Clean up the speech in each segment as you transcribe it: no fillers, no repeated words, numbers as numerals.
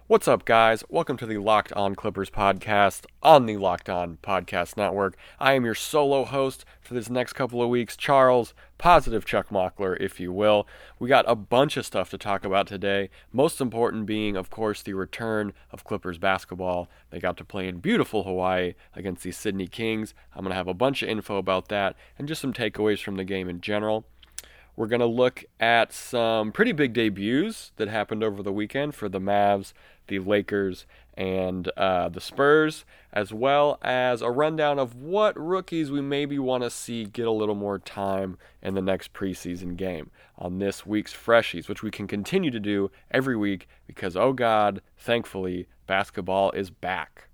What's up, guys? Welcome to the Locked On Clippers podcast on the Locked On Podcast Network. I am your solo host for this next couple of weeks, Charles, positive Chuck Mockler, if you will. We got a bunch of stuff to talk about today, most important being, of course, the return of Clippers basketball. They got to play in beautiful Hawaii against the Sydney Kings. I'm going to have a bunch of info about that and just some takeaways from the game in general. We're going to look at some pretty big debuts that happened over the weekend for the Mavs, the Lakers, and the Spurs, as well as a rundown of what rookies we maybe want to see get a little more time in the next preseason game on this week's Freshies, which we can continue to do every week because, oh God, thankfully, basketball is back.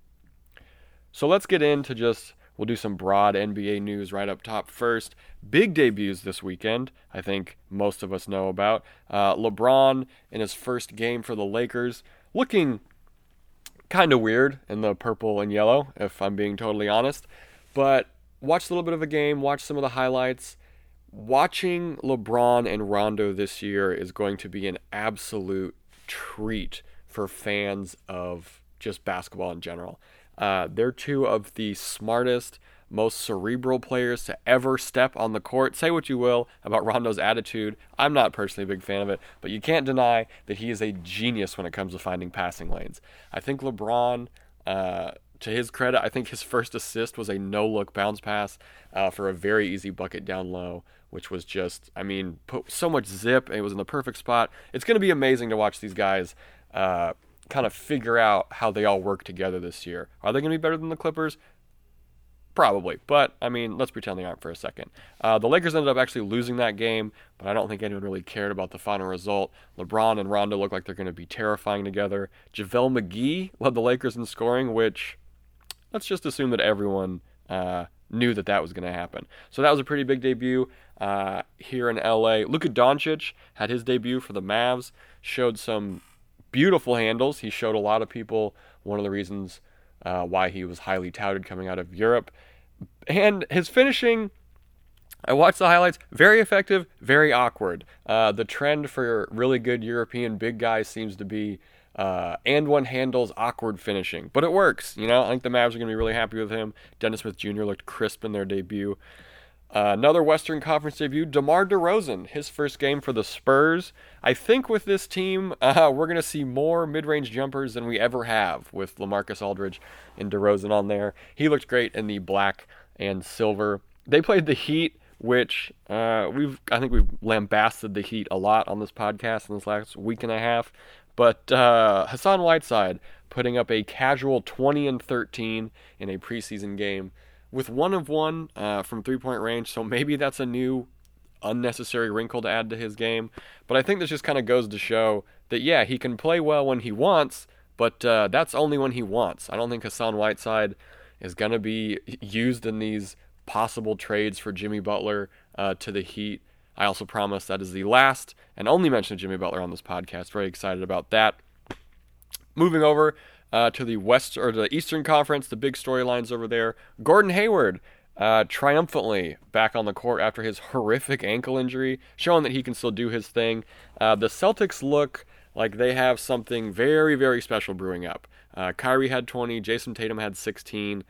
So let's get into we'll do some broad NBA news right up top first. Big debuts this weekend, I think most of us know about. LeBron in his first game for the Lakers, looking kind of weird in the purple and yellow, if I'm being totally honest. But watched a little bit of a game, watched some of the highlights. Watching LeBron and Rondo this year is going to be an absolute treat for fans of just basketball in general. They're two of the smartest, most cerebral players to ever step on the court. Say what you will about Rondo's attitude. I'm not personally a big fan of it, but you can't deny that he is a genius when it comes to finding passing lanes. I think LeBron, to his credit, I think his first assist was a no-look bounce pass for a very easy bucket down low, which was just, put so much zip. It was in the perfect spot. It's going to be amazing to watch these guys kind of figure out how they all work together this year. Are they going to be better than the Clippers? Probably, but let's pretend they aren't for a second. The Lakers ended up actually losing that game, but I don't think anyone really cared about the final result. LeBron and Rondo look like they're going to be terrifying together. JaVale McGee led the Lakers in scoring, which let's just assume that everyone knew that was going to happen. So that was a pretty big debut here in LA. Luka Doncic had his debut for the Mavs, showed some beautiful handles. He showed a lot of people one of the reasons why he was highly touted coming out of Europe. And his finishing, I watched the highlights, very effective, very awkward. The trend for really good European big guys seems to be and one handles awkward finishing. But it works, I think the Mavs are going to be really happy with him. Dennis Smith Jr. looked crisp in their debut. Another Western Conference debut, DeMar DeRozan, his first game for the Spurs. I think with this team, we're going to see more mid-range jumpers than we ever have with LaMarcus Aldridge and DeRozan on there. He looked great in the black and silver. They played the Heat, which I think we've lambasted the Heat a lot on this podcast in this last week and a half. But Hassan Whiteside putting up a casual 20-13 in a preseason game, with 1 of 1 from three-point range, so maybe that's a new unnecessary wrinkle to add to his game. But I think this just kind of goes to show that, yeah, he can play well when he wants, but that's only when he wants. I don't think Hassan Whiteside is going to be used in these possible trades for Jimmy Butler to the Heat. I also promise that is the last and only mention of Jimmy Butler on this podcast. Very excited about that. Moving over to the Eastern Conference, the big storylines over there. Gordon Hayward triumphantly back on the court after his horrific ankle injury, showing that he can still do his thing. The Celtics look like they have something very, very special brewing up. Kyrie had 20, Jason Tatum had 16.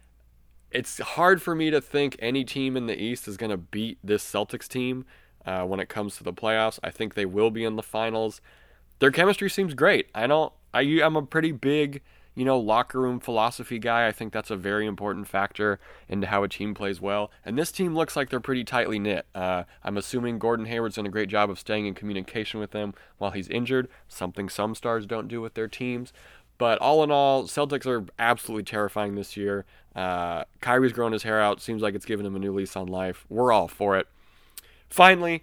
It's hard for me to think any team in the East is going to beat this Celtics team when it comes to the playoffs. I think they will be in the finals. Their chemistry seems great. I'm a pretty big, locker room philosophy guy. I think that's a very important factor into how a team plays well. And this team looks like they're pretty tightly knit. I'm assuming Gordon Hayward's done a great job of staying in communication with them while he's injured, something some stars don't do with their teams. But all in all, Celtics are absolutely terrifying this year. Kyrie's growing his hair out. Seems like it's given him a new lease on life. We're all for it. Finally,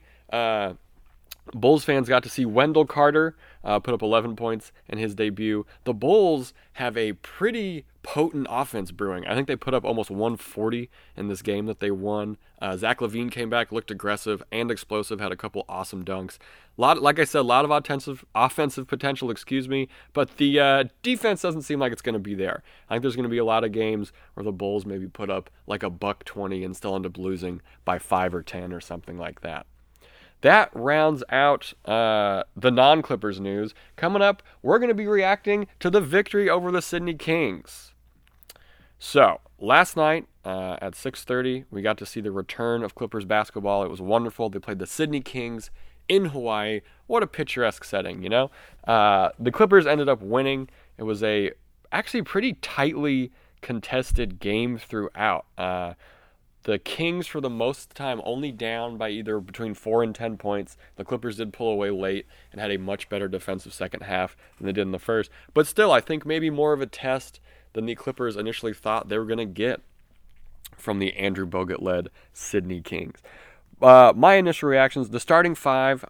Bulls fans got to see Wendell Carter put up 11 points in his debut. The Bulls have a pretty potent offense brewing. I think they put up almost 140 in this game that they won. Zach LaVine came back, looked aggressive and explosive, had a couple awesome dunks. Like I said, a lot of offensive potential, but the defense doesn't seem like it's going to be there. I think there's going to be a lot of games where the Bulls maybe put up like a buck 20 and still end up losing by 5 or 10 or something like that. that rounds out the non-Clippers news. Coming up, we're going to be reacting to the victory over the Sydney Kings. So, last night at 6:30, we got to see the return of Clippers basketball. It was wonderful. They played the Sydney Kings in Hawaii. What a picturesque setting, you know? The Clippers ended up winning. It was a actually pretty tightly contested game throughout. The Kings, for the most time, only down by either between 4 and 10 points. The Clippers did pull away late and had a much better defensive second half than they did in the first. But still, I think maybe more of a test than the Clippers initially thought they were going to get from the Andrew Bogut-led Sydney Kings. My initial reactions, the starting five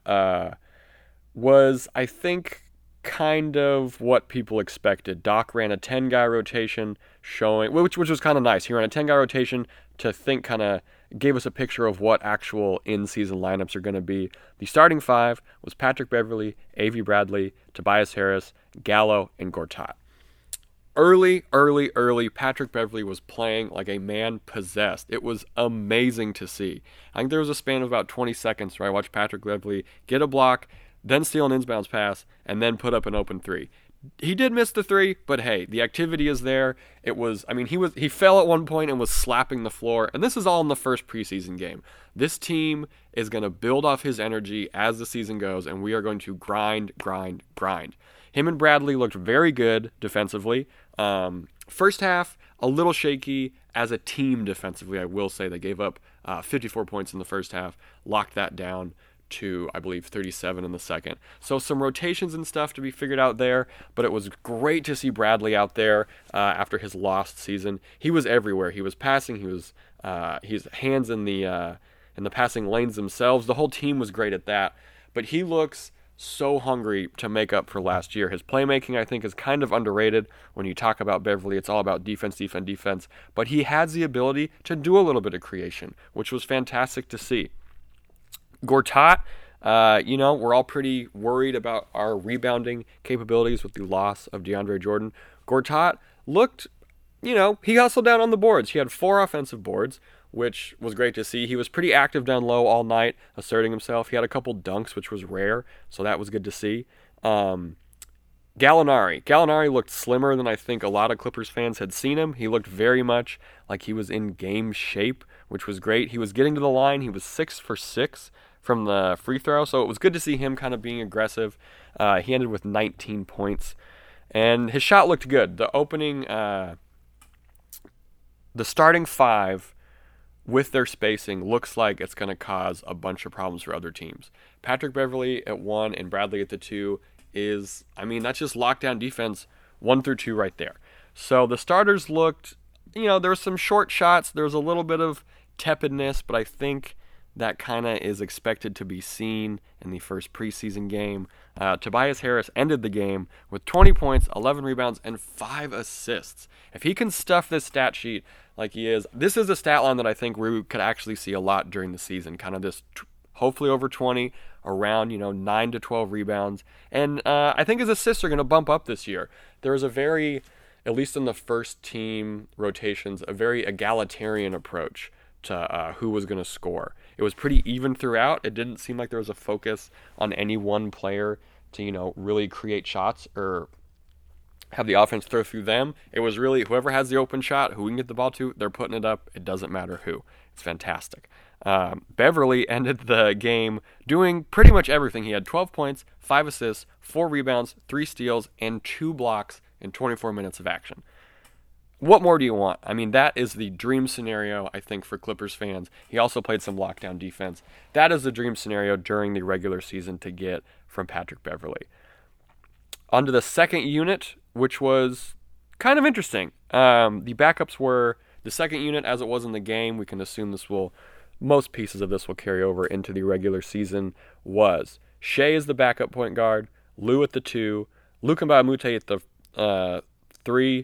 was, I think, kind of what people expected. Doc ran a 10-guy rotation, showing which was kind of nice. He ran a 10-guy rotation to think, kind of gave us a picture of what actual in-season lineups are going to be. The starting five was Patrick Beverley, Avery Bradley, Tobias Harris, Gallo, and Gortat. Early, Patrick Beverley was playing like a man possessed. It was amazing to see. I think there was a span of about 20 seconds where I watched Patrick Beverley get a block, then steal an inbounds pass, and then put up an open three. He did miss the three, but hey, the activity is there. It was, I mean, he fell at one point and was slapping the floor, and this is all in the first preseason game. This team is going to build off his energy as the season goes, and we are going to grind. Him and Bradley looked very good defensively. First half, a little shaky as a team defensively, I will say. They gave up 54 points in the first half, locked that down to, I believe, 37 in the second. So some rotations and stuff to be figured out there, but it was great to see Bradley out there after his lost season. He was everywhere. He was passing. He was his hands in the passing lanes themselves. The whole team was great at that, but he looks so hungry to make up for last year. His playmaking, I think, is kind of underrated. When you talk about Beverley, it's all about defense, but he has the ability to do a little bit of creation, which was fantastic to see. Gortat, we're all pretty worried about our rebounding capabilities with the loss of DeAndre Jordan. Gortat looked, he hustled down on the boards. He had 4 offensive boards, which was great to see. He was pretty active down low all night, asserting himself. He had a couple dunks, which was rare, so that was good to see. Gallinari looked slimmer than I think a lot of Clippers fans had seen him. He looked very much like he was in game shape, which was great. He was getting to the line. He was 6 for 6 from the free throw, so it was good to see him kind of being aggressive. He ended with 19 points, and his shot looked good. The starting five with their spacing looks like it's going to cause a bunch of problems for other teams. Patrick Beverley at 1 and Bradley at the 2 is, that's just lockdown defense 1 through 2 right there. So the starters looked, there were some short shots. There was a little bit of tepidness, but I think that kind of is expected to be seen in the first preseason game. Tobias Harris ended the game with 20 points, 11 rebounds, and 5 assists. If he can stuff this stat sheet like he is, this is a stat line that I think we could actually see a lot during the season. Kind of this, hopefully over 20, around 9 to 12 rebounds. And I think his assists are going to bump up this year. There was a very, at least in the first team rotations, a very egalitarian approach to who was going to score. It was pretty even throughout. It didn't seem like there was a focus on any one player to, really create shots or have the offense throw through them. It was really whoever has the open shot, who we can get the ball to, they're putting it up. It doesn't matter who. It's fantastic. Beverley ended the game doing pretty much everything. He had 12 points, 5 assists, 4 rebounds, 3 steals, and 2 blocks in 24 minutes of action. What more do you want? That is the dream scenario, I think, for Clippers fans. He also played some lockdown defense. That is the dream scenario during the regular season to get from Patrick Beverley. On to the second unit, which was kind of interesting. The backups were the second unit as it was in the game. We can assume most pieces of this will carry over into the regular season. Was Shea as the backup point guard, Lou at the 2, Luka Mbamute at the 3,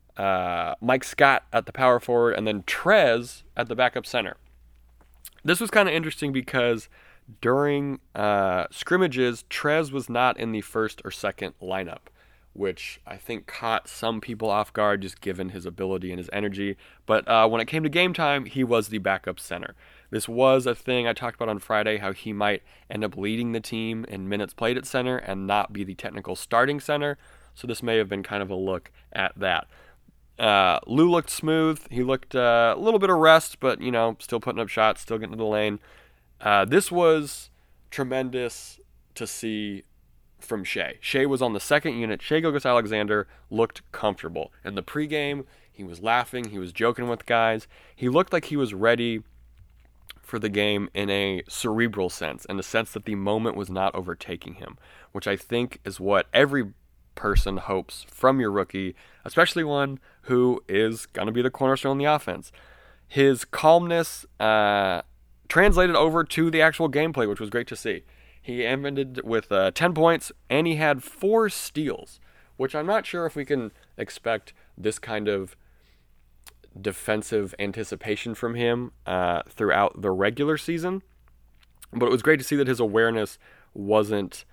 Mike Scott at the power forward, and then Trez at the backup center. This was kind of interesting because during scrimmages, Trez was not in the first or second lineup, which I think caught some people off guard just given his ability and his energy. But when it came to game time, he was the backup center. This was a thing I talked about on Friday, how he might end up leading the team in minutes played at center and not be the technical starting center. So this may have been kind of a look at that. Lou looked smooth. He looked a little bit of rest, but, still putting up shots, still getting to the lane. This was tremendous to see from Shai. Shai was on the second unit. Shai Gilgeous-Alexander looked comfortable. In the pregame, he was laughing. He was joking with guys. He looked like he was ready for the game in a cerebral sense, in the sense that the moment was not overtaking him, which I think is what every person hopes from your rookie, especially one who is going to be the cornerstone in the offense. His calmness translated over to the actual gameplay, which was great to see. He ended with 10 points, and he had 4 steals, which I'm not sure if we can expect this kind of defensive anticipation from him throughout the regular season. But it was great to see that his awareness wasn't,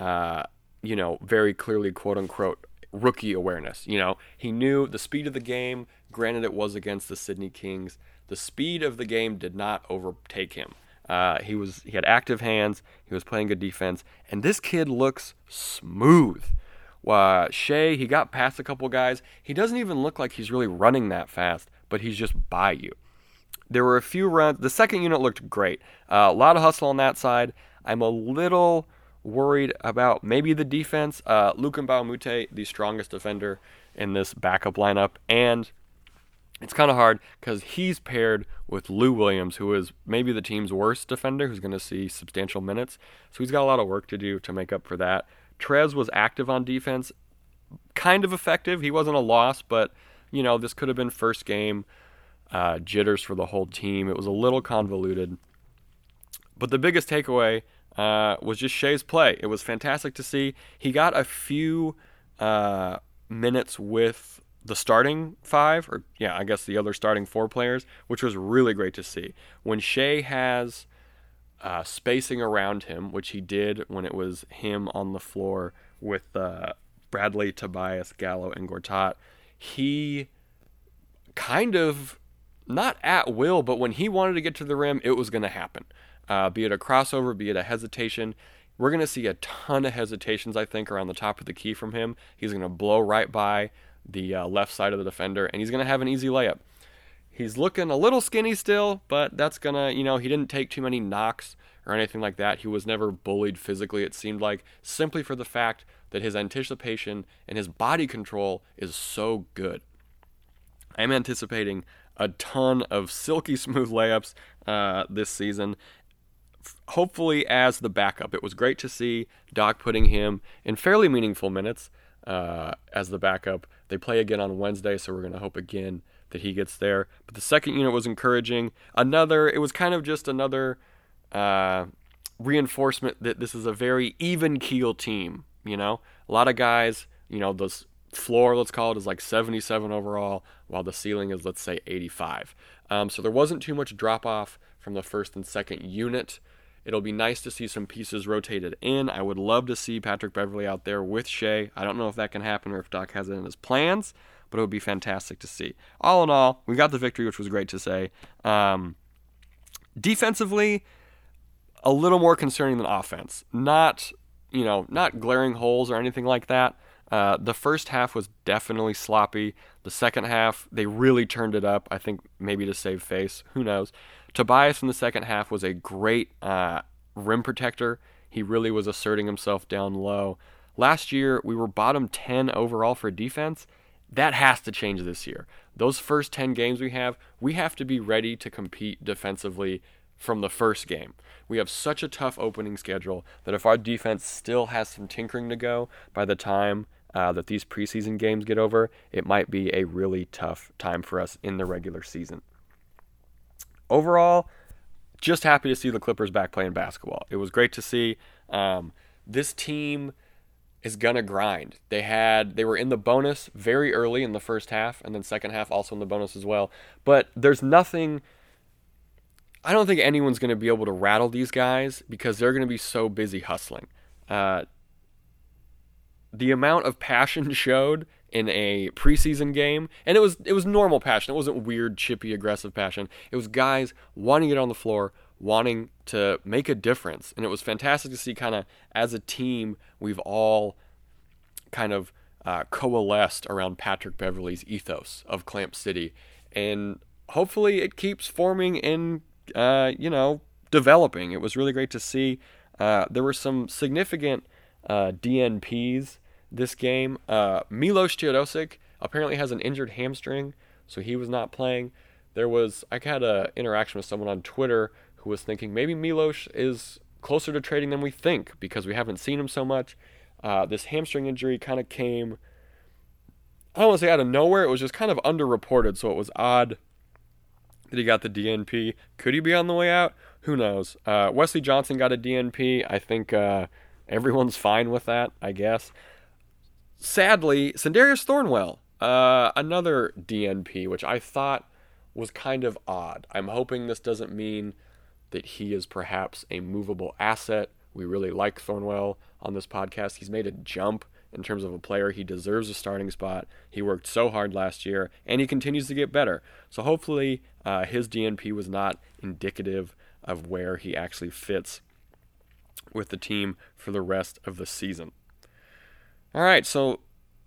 very clearly, quote-unquote, rookie awareness. He knew the speed of the game. Granted, it was against the Sydney Kings. The speed of the game did not overtake him. He had active hands. He was playing good defense. And this kid looks smooth. Shai, he got past a couple guys. He doesn't even look like he's really running that fast, but he's just by you. There were a few runs. The second unit looked great. A lot of hustle on that side. I'm a little worried about maybe the defense. Luke Mbah-a-Moute, the strongest defender in this backup lineup, and it's kind of hard because he's paired with Lou Williams, who is maybe the team's worst defender, who's going to see substantial minutes. So he's got a lot of work to do to make up for that. Trez was active on defense, kind of effective. He wasn't a loss, but, this could have been first game jitters for the whole team. It was a little convoluted. But the biggest takeaway was just Shai's play. It was fantastic to see. He got a few minutes with the starting 5, or I guess the other starting 4 players, which was really great to see. When Shai has spacing around him, which he did when it was him on the floor with Bradley, Tobias, Gallo, and Gortat, he kind of, not at will, but when he wanted to get to the rim, it was going to happen. Be it a crossover, be it a hesitation. We're going to see a ton of hesitations, I think, around the top of the key from him. He's going to blow right by the left side of the defender, and he's going to have an easy layup. He's looking a little skinny still, but that's going to, he didn't take too many knocks or anything like that. He was never bullied physically, it seemed like, simply for the fact that his anticipation and his body control is so good. I'm anticipating a ton of silky smooth layups this season, hopefully as the backup. It was great to see Doc putting him in fairly meaningful minutes as the backup. They play again on Wednesday, so we're going to hope again that he gets there. But the second unit was encouraging. It was kind of just another reinforcement that this is a very even-keel team, A lot of guys, the floor, let's call it, is like 77 overall, while the ceiling is, let's say, 85. So there wasn't too much drop-off from the first and second unit. It'll be nice to see some pieces rotated in. I would love to see Patrick Beverley out there with Shai. I don't know if that can happen or if Doc has it in his plans, but it would be fantastic to see. All in all, we got the victory, which was great to say. Defensively, a little more concerning than offense. Not glaring holes or anything like that. The first half was definitely sloppy. The second half, they really turned it up, I think maybe to save face. Who knows? Tobias in the second half was a great rim protector. He really was asserting himself down low. Last year, we were bottom 10 overall for defense. That has to change this year. Those first 10 games we have to be ready to compete defensively from the first game. We have such a tough opening schedule that if our defense still has some tinkering to go by the time that these preseason games get over, it might be a really tough time for us in the regular season. Overall, just happy to see the Clippers back playing basketball. It was great to see. This team is going to grind. They were in the bonus very early in the first half, and then second half also in the bonus as well. But there's nothing, I don't think anyone's going to be able to rattle these guys because they're going to be so busy hustling. The amount of passion showed in a preseason game, and it was normal passion. It wasn't weird, chippy, aggressive passion. It was guys wanting to get on the floor, wanting to make a difference, and it was fantastic to see kind of as a team we've all kind of coalesced around Patrick Beverley's ethos of Clamp City, and hopefully it keeps forming and developing. It was really great to see. There were some significant DNPs this game. Milos Teodosic apparently has an injured hamstring, so he was not playing. I had an interaction with someone on Twitter who was thinking maybe Milos is closer to trading than we think because we haven't seen him so much. This hamstring injury kind of came, I don't want to say out of nowhere, it was just kind of underreported, so it was odd that he got the DNP. Could he be on the way out? Who knows? Wesley Johnson got a DNP. I think everyone's fine with that, I guess. Sadly, Sindarius Thornwell, another DNP, which I thought was kind of odd. I'm hoping this doesn't mean that he is perhaps a movable asset. We really like Thornwell on this podcast. He's made a jump in terms of a player. He deserves a starting spot. He worked so hard last year, and he continues to get better. So hopefully his DNP was not indicative of where he actually fits with the team for the rest of the season. All right, so,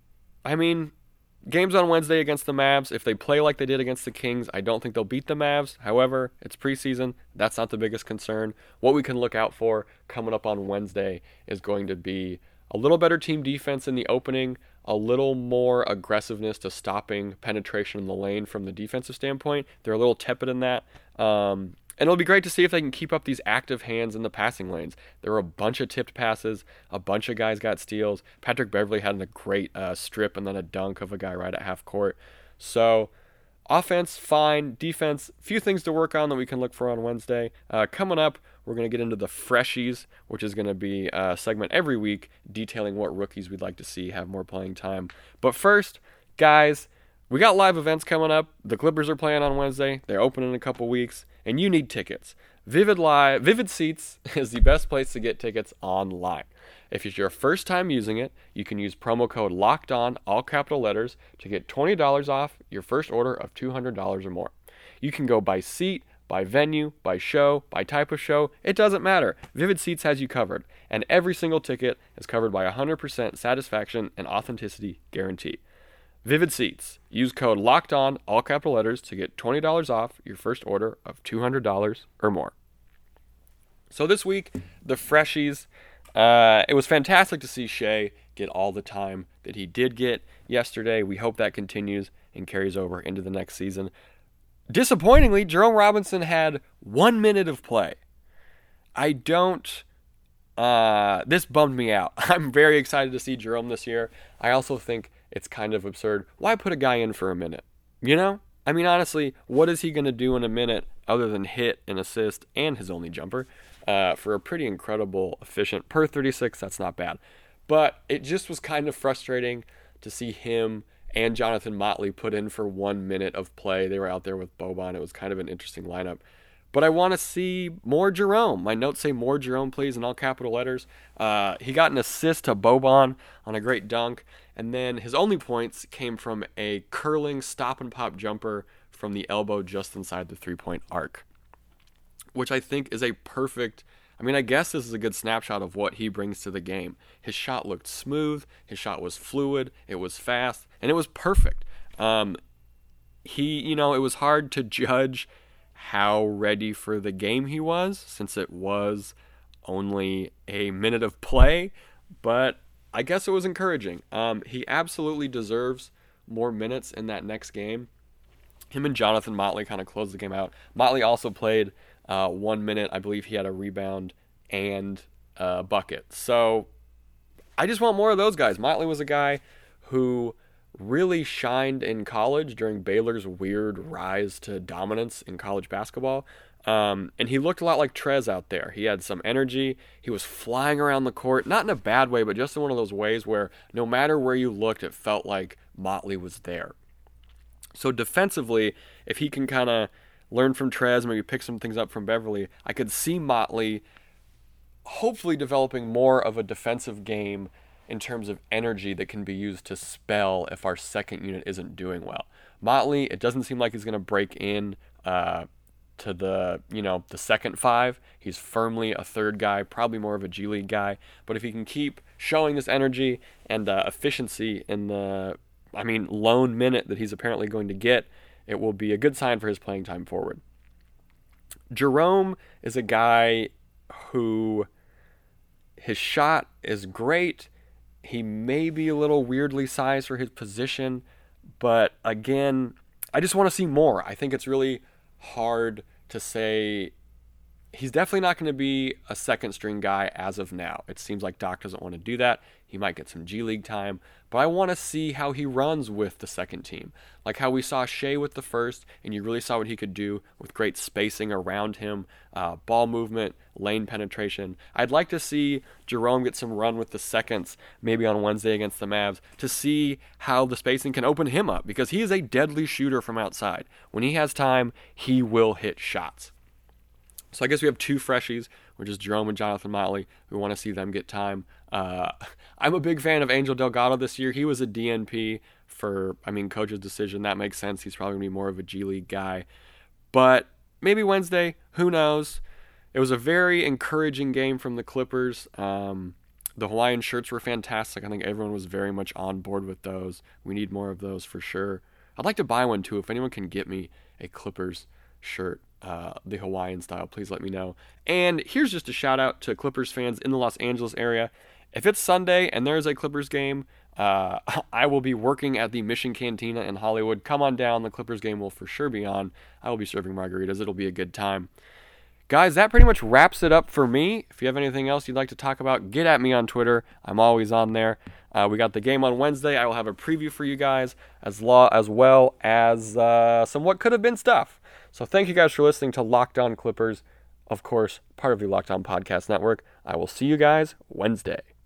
games on Wednesday against the Mavs. If they play like they did against the Kings, I don't think they'll beat the Mavs. However, it's preseason. That's not the biggest concern. What we can look out for coming up on Wednesday is going to be a little better team defense in the opening, a little more aggressiveness to stopping penetration in the lane from the defensive standpoint. They're a little tepid in that. And it'll be great to see if they can keep up these active hands in the passing lanes. There were a bunch of tipped passes. A bunch of guys got steals. Patrick Beverley had a great strip and then a dunk of a guy right at half court. So offense, fine. Defense, few things to work on that we can look for on Wednesday. Coming up, we're going to get into the Freshies, which is going to be a segment every week detailing what rookies we'd like to see have more playing time. But first, guys, we got live events coming up. The Clippers are playing on Wednesday. They're open in a couple weeks, and you need tickets. Vivid Seats is the best place to get tickets online. If it's your first time using it, you can use promo code LOCKEDON, all capital letters, to get $20 off your first order of $200 or more. You can go by seat, by venue, by show, by type of show. It doesn't matter. Vivid Seats has you covered, and every single ticket is covered by 100% satisfaction and authenticity guarantee. Vivid Seats. Use code LOCKEDON, all capital letters, to get $20 off your first order of $200 or more. So this week, the Freshies. It was fantastic to see Shai get all the time that he did get yesterday. We hope that continues and carries over into the next season. Disappointingly, Jerome Robinson had 1 minute of play. This bummed me out. I'm very excited to see Jerome this year. I also think it's kind of absurd. Why put a guy in for a minute? Honestly, what is he going to do in a minute other than hit and assist and his only jumper for a pretty incredible, efficient, per 36, that's not bad. But it just was kind of frustrating to see him and Jonathan Motley put in for 1 minute of play. They were out there with Boban. It was kind of an interesting lineup. But I want to see more Jerome. My notes say more Jerome, please, in all capital letters. He got an assist to Boban on a great dunk. And then his only points came from a curling stop-and-pop jumper from the elbow just inside the three-point arc, which I think is a perfect... I guess this is a good snapshot of what he brings to the game. His shot looked smooth. His shot was fluid. It was fast. And it was perfect. It was hard to judge how ready for the game he was, since it was only a minute of play, but I guess it was encouraging. He absolutely deserves more minutes in that next game. Him and Jonathan Motley kind of closed the game out. Motley also played 1 minute. I believe he had a rebound and a bucket. So I just want more of those guys. Motley was a guy who really shined in college during Baylor's weird rise to dominance in college basketball. And he looked a lot like Trez out there. He had some energy. He was flying around the court, not in a bad way, but just in one of those ways where no matter where you looked, it felt like Motley was there. So defensively, if he can kind of learn from Trez, maybe pick some things up from Beverley, I could see Motley hopefully developing more of a defensive game in terms of energy that can be used to spell if our second unit isn't doing well. Motley, it doesn't seem like he's going to break in to the second five. He's firmly a third guy, probably more of a G League guy. But if he can keep showing this energy and efficiency in the lone minute that he's apparently going to get, it will be a good sign for his playing time forward. Jerome is a guy who his shot is great. He may be a little weirdly sized for his position, but again, I just want to see more. I think it's really hard to say. He's definitely not going to be a second string guy as of now. It seems like Doc doesn't want to do that. He might get some G League time, but I want to see how he runs with the second team. Like how we saw Shea with the first, and you really saw what he could do with great spacing around him, ball movement, lane penetration. I'd like to see Jerome get some run with the seconds, maybe on Wednesday against the Mavs, to see how the spacing can open him up, because he is a deadly shooter from outside. When he has time, he will hit shots. So I guess we have two freshies, which is Jerome and Jonathan Motley. We want to see them get time. I'm a big fan of Angel Delgado this year. He was a DNP for, coach's decision. That makes sense. He's probably going to be more of a G League guy. But maybe Wednesday, who knows? It was a very encouraging game from the Clippers. The Hawaiian shirts were fantastic. I think everyone was very much on board with those. We need more of those for sure. I'd like to buy one too. If anyone can get me a Clippers shirt, the Hawaiian style, please let me know. And here's just a shout out to Clippers fans in the Los Angeles area. If it's Sunday and there's a Clippers game, I will be working at the Mission Cantina in Hollywood. Come on down. The Clippers game will for sure be on. I will be serving margaritas. It'll be a good time. Guys, that pretty much wraps it up for me. If you have anything else you'd like to talk about, get at me on Twitter. I'm always on there. We got the game on Wednesday. I will have a preview for you guys as well as some what could have been stuff. So thank you guys for listening to Locked On Clippers, of course, part of the Locked On Podcast Network. I will see you guys Wednesday.